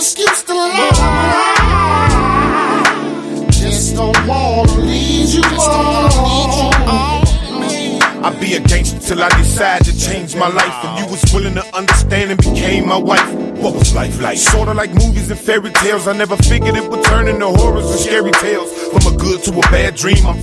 excuse to lie. Just don't wanna lead you on. I'll be a gangster till I decide to change my life. And you was willing to understand and became my wife. What was life like? Sorta like movies and fairy tales. I never figured it would turn into horrors and scary tales. From a good to a bad dream, I'm